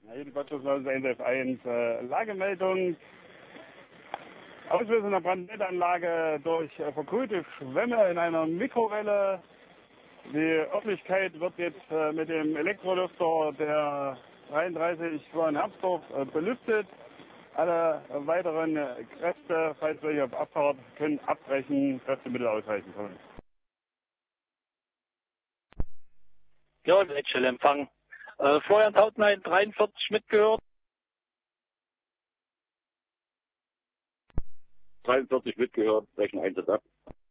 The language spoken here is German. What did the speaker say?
Hier die Gottschlussnose 1F1, Lagemeldung. Auslösung der Brandmeldeanlage durch verkohlte Schwämme in einer Mikrowelle. Die Örtlichkeit wird jetzt mit dem Elektrolüfter der 33 Schwan-Herbstorf belüftet. Alle weiteren Kräfte, falls welche auf Abfahrt, können abbrechen, Kräftemittel ausreichen können. Ja, Leitstellempfang. Florian Tautnein 43 mitgehört. 43 mitgehört, brechen Einsatz ab.